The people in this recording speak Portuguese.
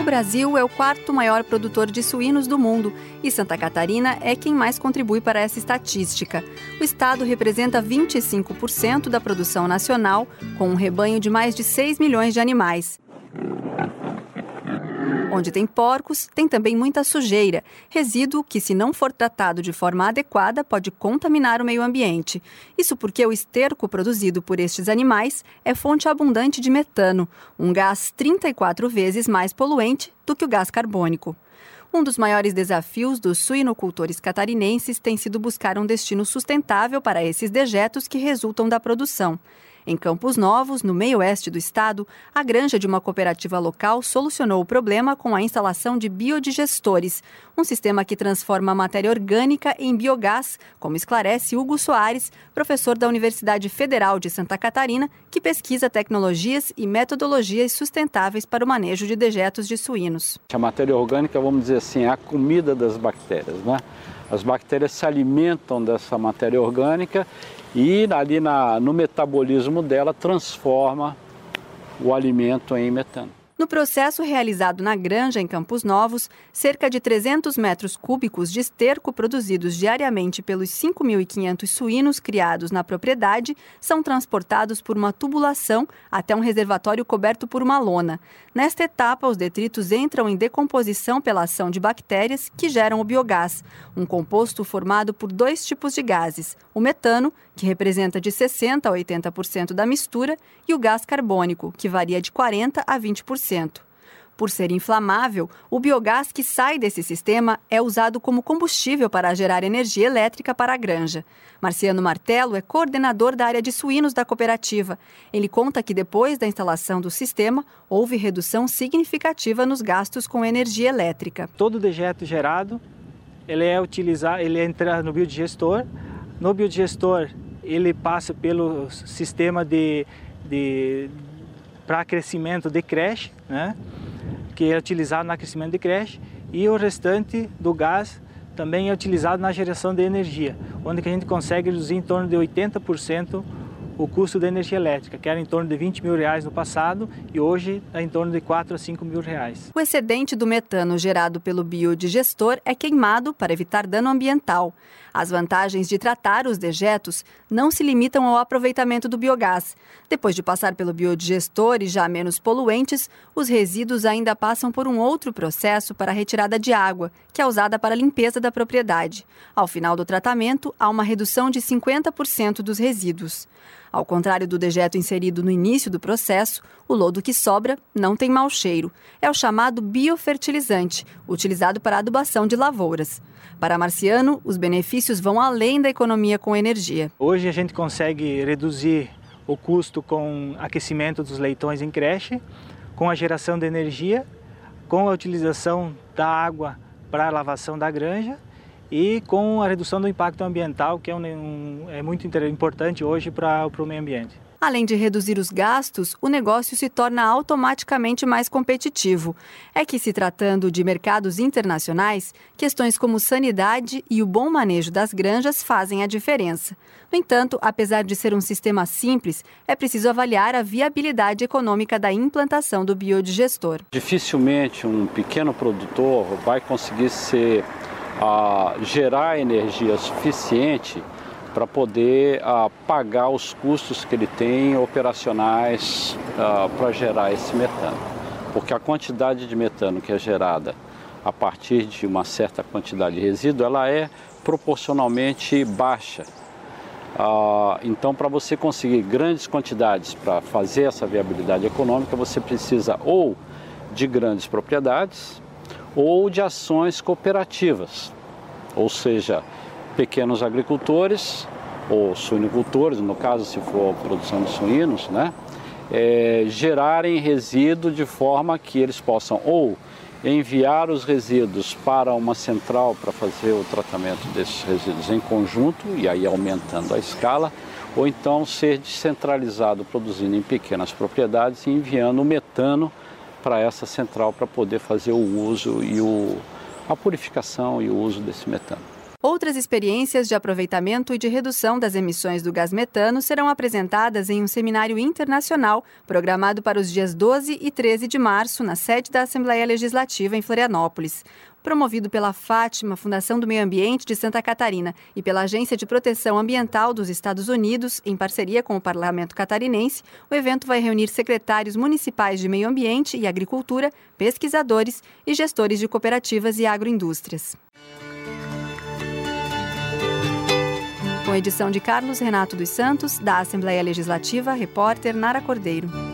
Brasil é o quarto maior produtor de suínos do mundo e Santa Catarina é quem mais contribui para essa estatística. O estado representa 25% da produção nacional, com um rebanho de mais de 6 milhões de animais. Onde tem porcos, tem também muita sujeira, resíduo que, se não for tratado de forma adequada, pode contaminar o meio ambiente. Isso porque o esterco produzido por estes animais é fonte abundante de metano, um gás 34 vezes mais poluente do que o gás carbônico. Um dos maiores desafios dos suinocultores catarinenses tem sido buscar um destino sustentável para esses dejetos que resultam da produção. Em Campos Novos, no meio-oeste do estado, a granja de uma cooperativa local solucionou o problema com a instalação de biodigestores, um sistema que transforma a matéria orgânica em biogás, como esclarece Hugo Soares, professor da Universidade Federal de Santa Catarina, que pesquisa tecnologias e metodologias sustentáveis para o manejo de dejetos de suínos. A matéria orgânica, vamos dizer assim, é a comida das bactérias, né? As bactérias se alimentam dessa matéria orgânica e ali no metabolismo dela transforma o alimento em metano. No processo realizado na granja em Campos Novos, cerca de 300 metros cúbicos de esterco produzidos diariamente pelos 5.500 suínos criados na propriedade são transportados por uma tubulação até um reservatório coberto por uma lona. Nesta etapa, os detritos entram em decomposição pela ação de bactérias que geram o biogás, um composto formado por dois tipos de gases, o metano, que representa de 60% a 80% da mistura, e o gás carbônico, que varia de 40% a 20%. Por ser inflamável, o biogás que sai desse sistema é usado como combustível para gerar energia elétrica para a granja. Marciano Martelo é coordenador da área de suínos da cooperativa. Ele conta que depois da instalação do sistema, houve redução significativa nos gastos com energia elétrica. Todo dejeto gerado, ele entra no biodigestor. No biodigestor, ele passa pelo sistema para crescimento de creche, né? Que é utilizado no aquecimento de creche, e o restante do gás também é utilizado na geração de energia, onde a gente consegue reduzir em torno de 80% o custo da energia elétrica, que era em torno de R$20 mil no passado e hoje é em torno de R$4 a R$5 mil. O excedente do metano gerado pelo biodigestor é queimado para evitar dano ambiental. As vantagens de tratar os dejetos não se limitam ao aproveitamento do biogás. Depois de passar pelo biodigestor e já menos poluentes, os resíduos ainda passam por um outro processo para a retirada de água, que é usada para a limpeza da propriedade. Ao final do tratamento, há uma redução de 50% dos resíduos. Ao contrário do dejeto inserido no início do processo, o lodo que sobra não tem mau cheiro. É o chamado biofertilizante, utilizado para a adubação de lavouras. Para Marciano, os benefícios vão além da economia com energia. Hoje a gente consegue reduzir o custo com aquecimento dos leitões em creche, com a geração de energia, com a utilização da água para a lavação da granja, e com a redução do impacto ambiental, que é muito importante hoje para o meio ambiente. Além de reduzir os gastos, o negócio se torna automaticamente mais competitivo. É que, se tratando de mercados internacionais, questões como sanidade e o bom manejo das granjas fazem a diferença. No entanto, apesar de ser um sistema simples, é preciso avaliar a viabilidade econômica da implantação do biodigestor. Dificilmente um pequeno produtor vai conseguir gerar energia suficiente para poder pagar os custos que ele tem operacionais para gerar esse metano. Porque a quantidade de metano que é gerada a partir de uma certa quantidade de resíduo, ela é proporcionalmente baixa. Então, para você conseguir grandes quantidades para fazer essa viabilidade econômica, você precisa ou de grandes propriedades ou de ações cooperativas, ou seja, pequenos agricultores ou suinocultores, no caso se for produção de suínos, né, gerarem resíduo de forma que eles possam ou enviar os resíduos para uma central para fazer o tratamento desses resíduos em conjunto, e aí aumentando a escala, ou então ser descentralizado, produzindo em pequenas propriedades e enviando o metano para essa central para poder fazer o uso e a purificação e o uso desse metano. Outras experiências de aproveitamento e de redução das emissões do gás metano serão apresentadas em um seminário internacional programado para os dias 12 e 13 de março, na sede da Assembleia Legislativa em Florianópolis. Promovido pela Fátima, Fundação do Meio Ambiente de Santa Catarina e pela Agência de Proteção Ambiental dos Estados Unidos, em parceria com o Parlamento Catarinense, o evento vai reunir secretários municipais de Meio Ambiente e Agricultura, pesquisadores e gestores de cooperativas e agroindústrias. Com edição de Carlos Renato dos Santos, da Assembleia Legislativa, repórter Nara Cordeiro.